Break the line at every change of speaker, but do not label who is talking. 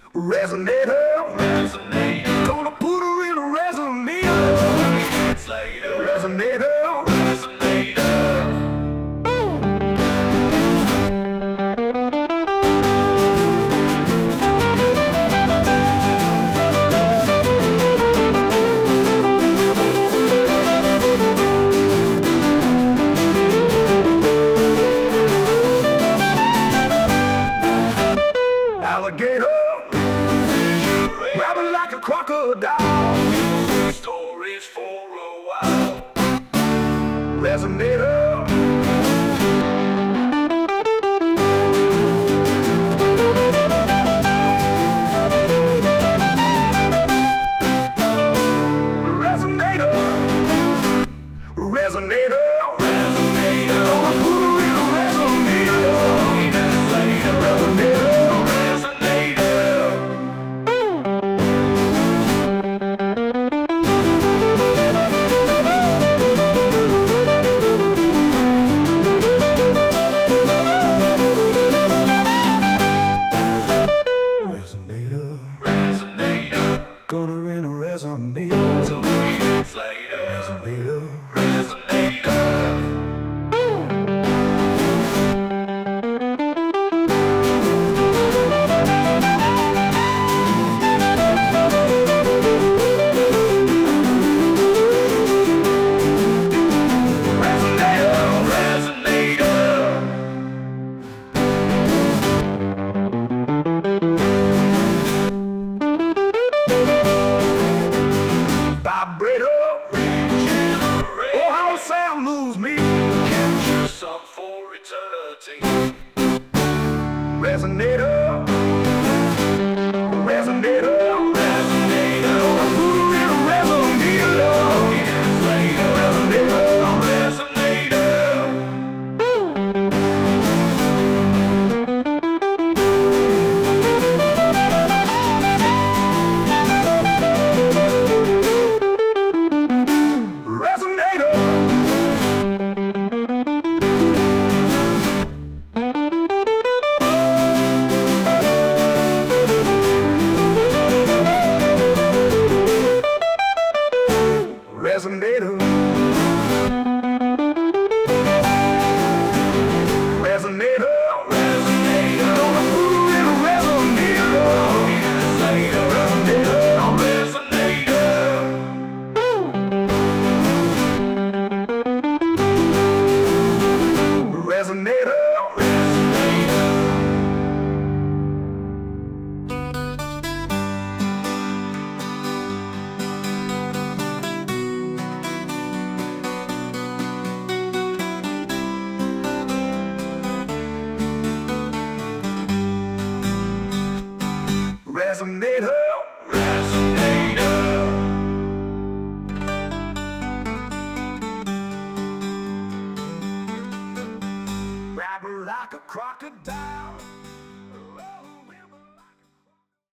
Resonator, resonator. Gonna put her in a resonator. Resonator, resonator. Alligator, grabbing like a crocodile. Stories for a while. Resonator. Resonator. Resonator. Resonator. Gonna put her in a resonator. Resonator. Gonna rent a resonator. 2 minutes later. Resonator. Oh, how sound moves me. Capture some for eternity. Resonator. Resonator. Resonator. Put her in a resonator. Resonator. Resonator. Resonator. Resonator. Gonna put her in a resonator. Resonator. Resonator. Resonator. Resonator. Grab her like a crocodile.